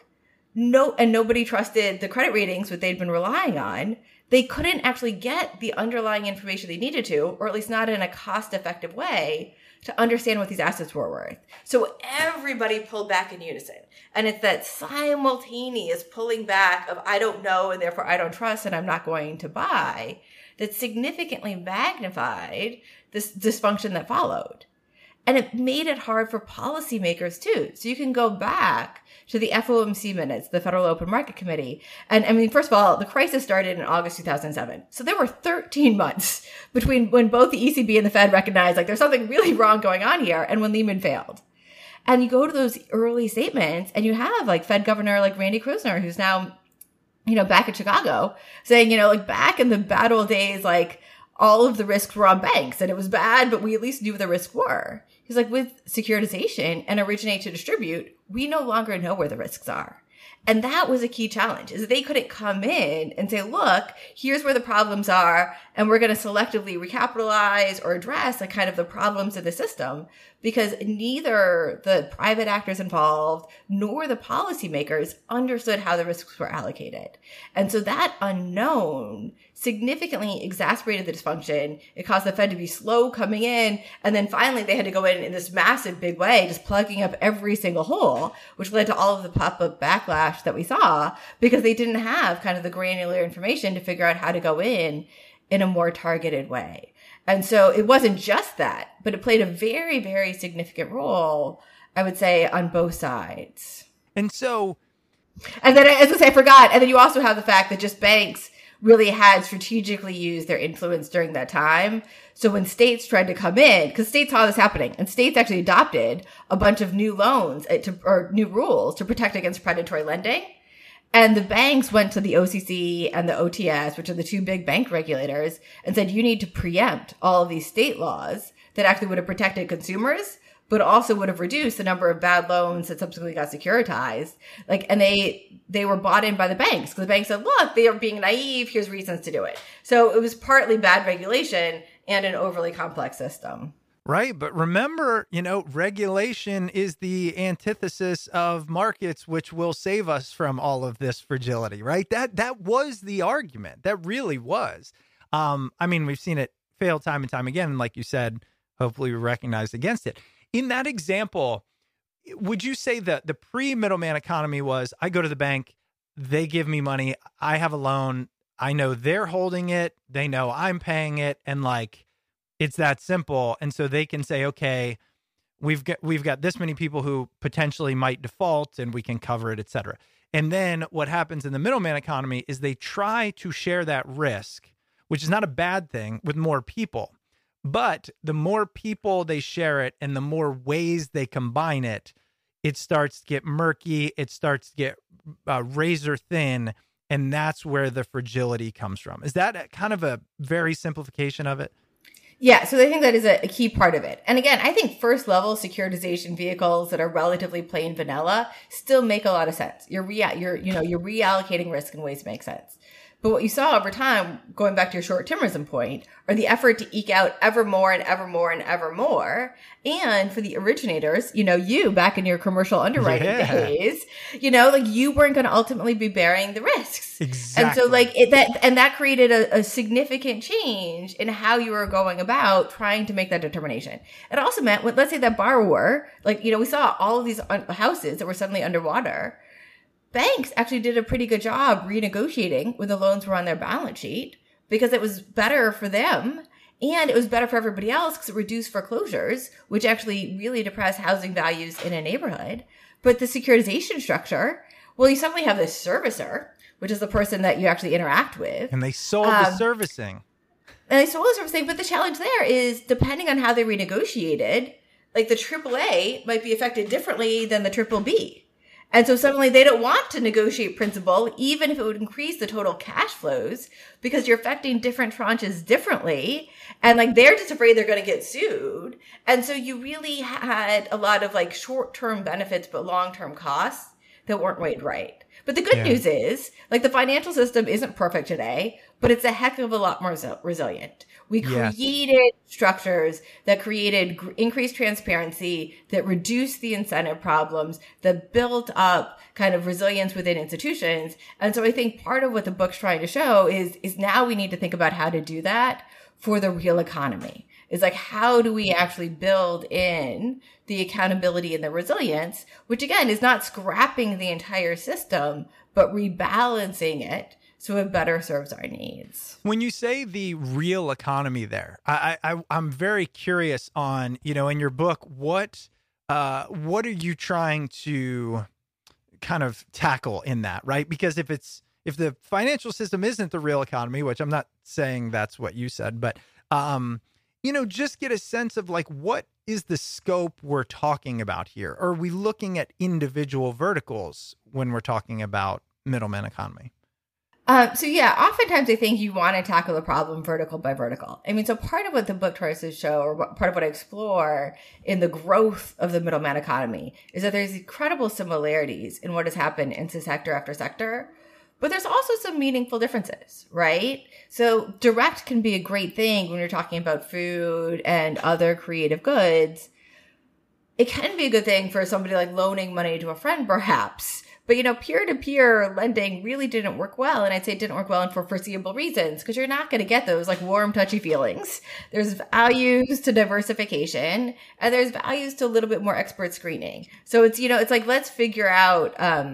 nobody trusted the credit ratings that they'd been relying on, they couldn't actually get the underlying information they needed to, or at least not in a cost-effective way, to understand what these assets were worth. So everybody pulled back in unison. And it's that simultaneous pulling back of I don't know and therefore I don't trust and I'm not going to buy that significantly magnified this dysfunction that followed. And it made it hard for policymakers too. So you can go back to the FOMC minutes, the Federal Open Market Committee. And I mean, first of all, the crisis started in August 2007. So there were 13 months between when both the ECB and the Fed recognized like there's something really wrong going on here and when Lehman failed. And you go to those early statements and you have like Fed Governor like Randy Krasner, who's now, back in Chicago saying, like back in the bad old days, like all of the risks were on banks and it was bad, but we at least knew what the risks were. He's like, with securitization and originate to distribute, we no longer know where the risks are. And that was a key challenge, is that they couldn't come in and say, look, here's where the problems are, and we're going to selectively recapitalize or address like kind of the problems of the system, because neither the private actors involved nor the policymakers understood how the risks were allocated. And so that unknown significantly exacerbated the dysfunction. It caused the Fed to be slow coming in. And then finally they had to go in this massive big way, just plugging up every single hole, which led to all of the pop-up backlash that we saw because they didn't have kind of the granular information to figure out how to go in a more targeted way. And so it wasn't just that, but it played a very, very significant role, I would say, on both sides. And so... And then, as I say, I forgot. And then you also have the fact that just banks really had strategically used their influence during that time. So when states tried to come in, because states saw this happening, and states actually adopted a bunch of new loans or new rules to protect against predatory lending. And the banks went to the OCC and the OTS, which are the two big bank regulators, and said, you need to preempt all of these state laws that actually would have protected consumers, but also would have reduced the number of bad loans that subsequently got securitized. And they were bought in by the banks because the banks said, look, they are being naive. Here's reasons to do it. So it was partly bad regulation and an overly complex system. Right. But remember, regulation is the antithesis of markets, which will save us from all of this fragility, right? That was the argument. That really was. We've seen it fail time and time again. And like you said, hopefully we recognized against it. In that example, would you say that the pre-middleman economy was, I go to the bank, they give me money, I have a loan, I know they're holding it, they know I'm paying it, and it's that simple. And so they can say, okay, we've got this many people who potentially might default and we can cover it, et cetera. And then what happens in the middleman economy is they try to share that risk, which is not a bad thing, with more people. But the more people they share it and the more ways they combine it, it starts to get murky. It starts to get razor thin. And that's where the fragility comes from. Is that kind of a very simplification of it? Yeah, so I think that is a key part of it. And again, I think first level securitization vehicles that are relatively plain vanilla still make a lot of sense. You're reallocating risk in ways that make sense. But what you saw over time, going back to your short-termism point, are the effort to eke out ever more and ever more and ever more. And for the originators, you back in your commercial underwriting days, you weren't going to ultimately be bearing the risks. Exactly. And so that created a significant change in how you were going about trying to make that determination. It also meant, let's say that borrower, we saw all of these houses that were suddenly underwater. Banks actually did a pretty good job renegotiating when the loans were on their balance sheet because it was better for them and it was better for everybody else because it reduced foreclosures, which actually really depressed housing values in a neighborhood. But the securitization structure, well, you suddenly have this servicer, which is the person that you actually interact with. And they sold the servicing. But the challenge there is depending on how they renegotiated, the AAA might be affected differently than the BBB. And so suddenly they don't want to negotiate principal, even if it would increase the total cash flows, because you're affecting different tranches differently. And they're just afraid they're going to get sued. And so you really had a lot of short-term benefits, but long-term costs that weren't weighed right. But the good news is the financial system isn't perfect today, but it's a heck of a lot more resilient. We created structures that created increased transparency, that reduced the incentive problems, that built up kind of resilience within institutions. And so I think part of what the book's trying to show is now we need to think about how to do that for the real economy. Is how do we actually build in the accountability and the resilience, which again is not scrapping the entire system, but rebalancing it so it better serves our needs. When you say the real economy there, I'm very curious on, in your book, what are you trying to kind of tackle in that, right? Because if the financial system isn't the real economy, which I'm not saying that's what you said, but, just get a sense of what is the scope we're talking about here? Or are we looking at individual verticals when we're talking about middleman economy? Oftentimes I think you want to tackle the problem vertical by vertical. So part of what the book tries to show, or part of what I explore in the growth of the middleman economy, is that there's incredible similarities in what has happened into sector after sector, but there's also some meaningful differences, right? So direct can be a great thing when you're talking about food and other creative goods. It can be a good thing for somebody loaning money to a friend, perhaps. But, peer-to-peer lending really didn't work well. And I'd say it didn't work well and for foreseeable reasons, because you're not going to get those warm, touchy feelings. There's values to diversification and there's values to a little bit more expert screening. So it's, let's figure out,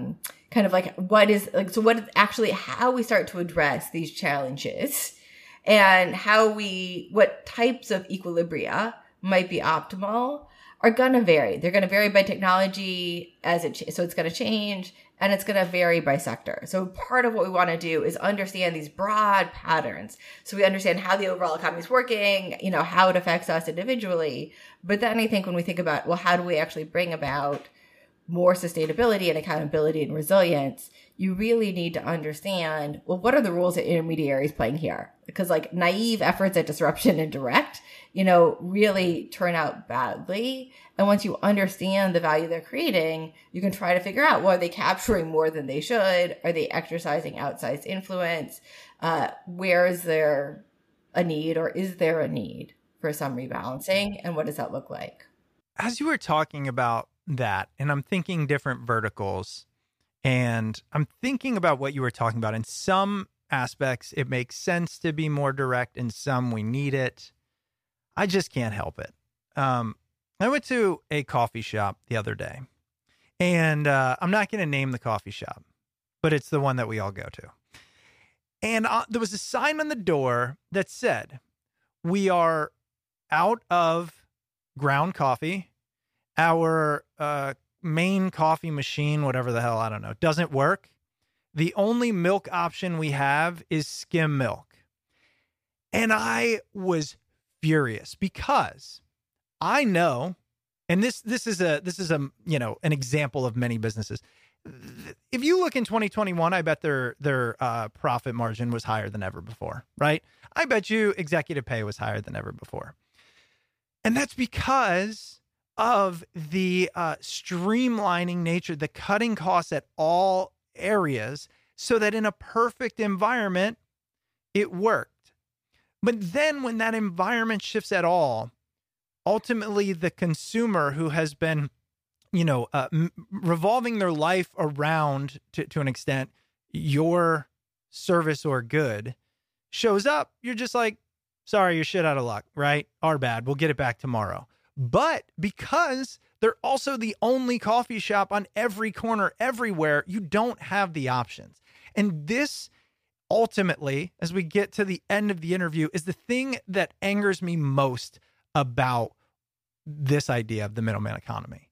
how we start to address these challenges and what types of equilibria might be optimal are going to vary. They're going to vary by technology so it's going to change, and it's going to vary by sector. So part of what we want to do is understand these broad patterns. So we understand how the overall economy is working, how it affects us individually. But then I think when we think about, how do we actually bring about more sustainability and accountability and resilience, you really need to understand, what are the roles that intermediaries playing here? Because naive efforts at disruption and direct, really turn out badly. And once you understand the value they're creating, you can try to figure out, are they capturing more than they should? Are they exercising outsized influence? Where is there a need, or is there a need for some rebalancing? And what does that look like? As you were talking about that, and I'm thinking different verticals, and I'm thinking about what you were talking about. In some aspects, it makes sense to be more direct. In some, we need it. I just can't help it. I went to a coffee shop the other day, and I'm not going to name the coffee shop, but it's the one that we all go to. And there was a sign on the door that said, "We are out of ground coffee. Our main coffee machine, whatever the hell, I don't know, doesn't work. The only milk option we have is skim milk." And I was furious because I know, and this is a an example of many businesses. If you look in 2021, I bet their profit margin was higher than ever before, right? I bet you executive pay was higher than ever before. And that's because of the streamlining nature, the cutting costs at all areas, so that in a perfect environment, it worked. But then when that environment shifts at all, ultimately the consumer who has been revolving their life around, to an extent, your service or good shows up, you're just like, sorry, you're shit out of luck, right? Our bad. We'll get it back tomorrow. But because they're also the only coffee shop on every corner everywhere, you don't have the options. And this ultimately, as we get to the end of the interview, is the thing that angers me most about this idea of the middleman economy.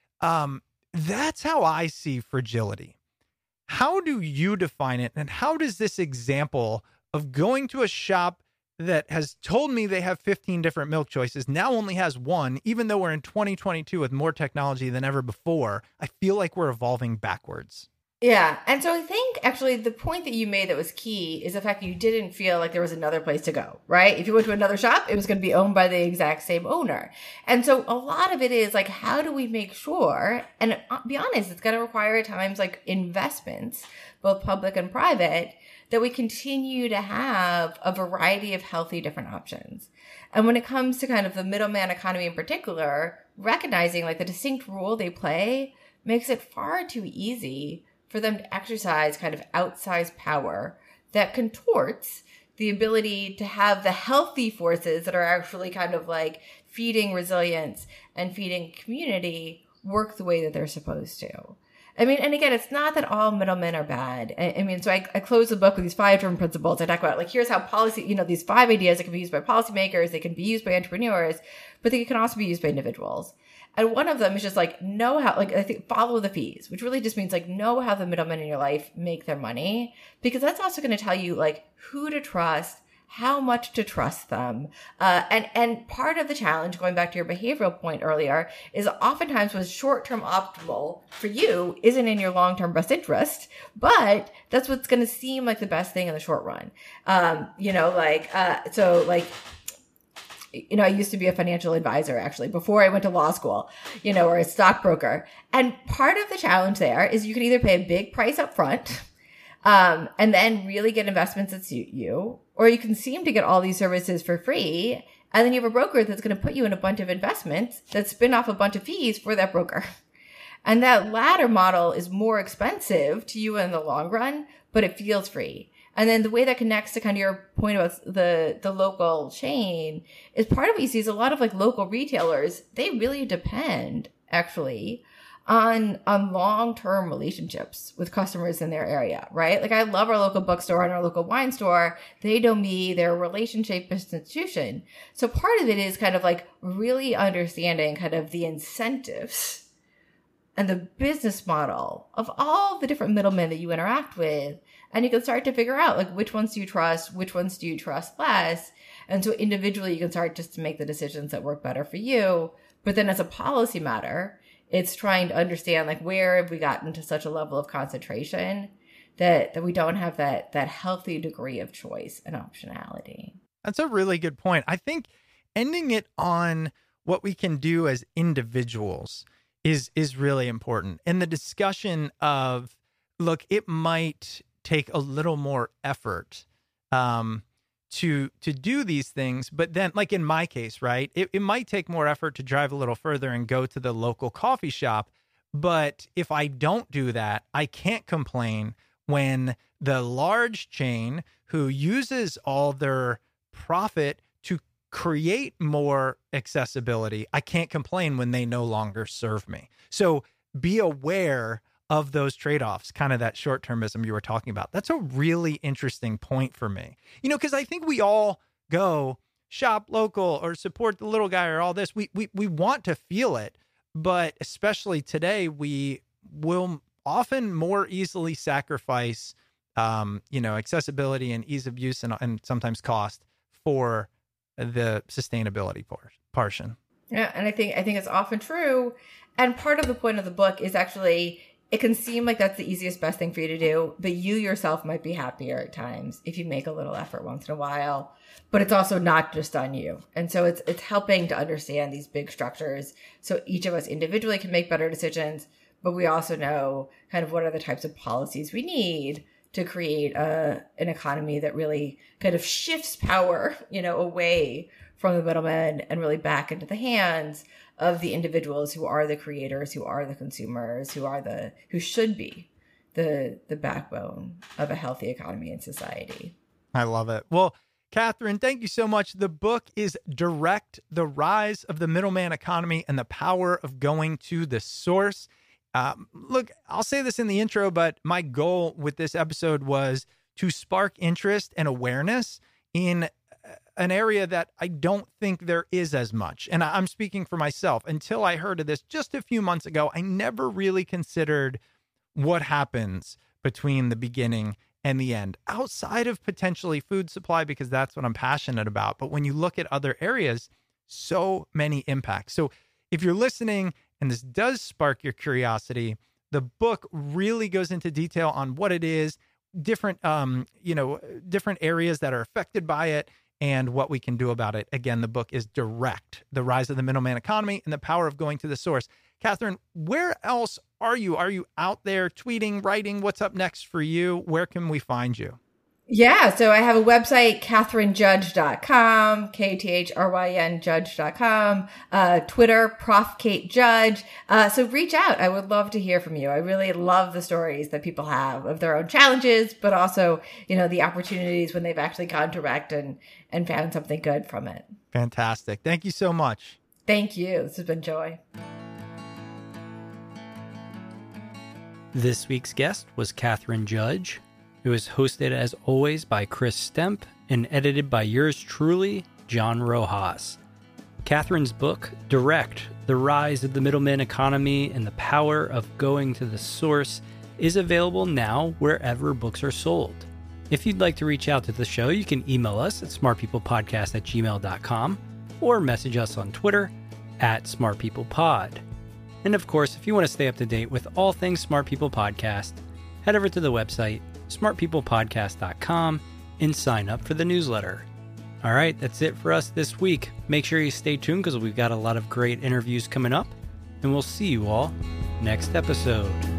That's how I see fragility. How do you define it? And how does this example of going to a shop that has told me they have 15 different milk choices now only has one, even though we're in 2022 with more technology than ever before, I feel like we're evolving backwards. Yeah. And so I think actually the point that you made that was key is the fact that you didn't feel like there was another place to go, right? If you went to another shop, it was going to be owned by the exact same owner. And so a lot of it is like, how do we make sure, and be honest, it's going to require at times like investments, both public and private, that we continue to have a variety of healthy different options. And when it comes to kind of the middleman economy in particular, recognizing like the distinct role they play makes it far too easy for them to exercise kind of outsized power that contorts the ability to have the healthy forces that are actually kind of like feeding resilience and feeding community work the way that they're supposed to. I mean, and again, it's not that all middlemen are bad. I mean, so I close the book with these 5 different principles. I talk about like, here's how policy, these 5 ideas that can be used by policymakers, they can be used by entrepreneurs, but they can also be used by individuals. And one of them is just like, know how, like, I think follow the fees, which really just means like, know how the middlemen in your life make their money, because that's also going to tell you like who to trust, how much to trust them. And part of the challenge, going back to your behavioral point earlier, is oftentimes what's short-term optimal for you isn't in your long-term best interest, but that's what's going to seem like the best thing in the short run. I used to be a financial advisor actually before I went to law school, or a stockbroker. And part of the challenge there is you can either pay a big price up front, and then really get investments that suit you, or you can seem to get all these services for free. And then you have a broker that's going to put you in a bunch of investments that spin off a bunch of fees for that broker. And that latter model is more expensive to you in the long run, but it feels free. And then the way that connects to kind of your point about the local chain is part of what you see is a lot of like local retailers, they really depend actually on long-term relationships with customers in their area, right? Like I love our local bookstore and our local wine store. They know me, they're a relationship institution. So part of it is kind of like really understanding kind of the incentives and the business model of all the different middlemen that you interact with. And you can start to figure out like which ones do you trust, which ones do you trust less. And so individually you can start just to make the decisions that work better for you. But then as a policy matter, it's trying to understand like where have we gotten to such a level of concentration that we don't have that healthy degree of choice and optionality. That's a really good point. I think ending it on what we can do as individuals is really important. And the discussion of, look, it might take a little more effort to do these things, but then like in my case, right, it might take more effort to drive a little further and go to the local coffee shop. But if I don't do that, I can't complain when the large chain who uses all their profit to create more accessibility, I can't complain when they no longer serve me. So be aware of those trade-offs, kind of that short-termism you were talking about. That's a really interesting point for me. Because I think we all go shop local or support the little guy or all this. We want to feel it, but especially today, we will often more easily sacrifice, accessibility and ease of use and sometimes cost for the sustainability portion. Yeah, and I think it's often true. And part of the point of the book is actually, it can seem like that's the easiest, best thing for you to do, but you yourself might be happier at times if you make a little effort once in a while. But it's also not just on you. And so it's helping to understand these big structures so each of us individually can make better decisions, but we also know kind of what are the types of policies we need to create an economy that really kind of shifts power, away from the middlemen and really back into the hands of the individuals who are the creators, who are the consumers, who should be the backbone of a healthy economy and society. I love it. Well, Catherine, thank you so much. The book is Direct: The Rise of the Middleman Economy and the Power of Going to the Source. Look, I'll say this in the intro, but my goal with this episode was to spark interest and awareness in an area that I don't think there is as much. And I'm speaking for myself. Until I heard of this just a few months ago, I never really considered what happens between the beginning and the end, outside of potentially food supply, because that's what I'm passionate about. But when you look at other areas, so many impacts. So if you're listening and this does spark your curiosity, the book really goes into detail on what it is, different areas that are affected by it, and what we can do about it. Again, the book is Direct: The Rise of the Middleman Economy and the Power of Going to the Source. Catherine, where else are you? Are you out there tweeting, writing? What's up next for you? Where can we find you? Yeah, so I have a website, KatherineJudge.com, KathrynJudge.com, Twitter, Prof. Kate Judge. So reach out. I would love to hear from you. I really love the stories that people have of their own challenges, but also, the opportunities when they've actually gone direct and found something good from it. Fantastic. Thank you so much. Thank you. This has been joy. This week's guest was Catherine Judge. It was hosted, as always, by Chris Stemp and edited by yours truly, John Rojas. Catherine's book, Direct: The Rise of the Middleman Economy and the Power of Going to the Source, is available now wherever books are sold. If you'd like to reach out to the show, you can email us at smartpeoplepodcast@gmail.com or message us on Twitter @smartpeoplepod. And of course, if you want to stay up to date with all things Smart People Podcast, head over to the website smartpeoplepodcast.com and sign up for the newsletter. All right, that's it for us this week. Make sure you stay tuned because we've got a lot of great interviews coming up, and we'll see you all next episode.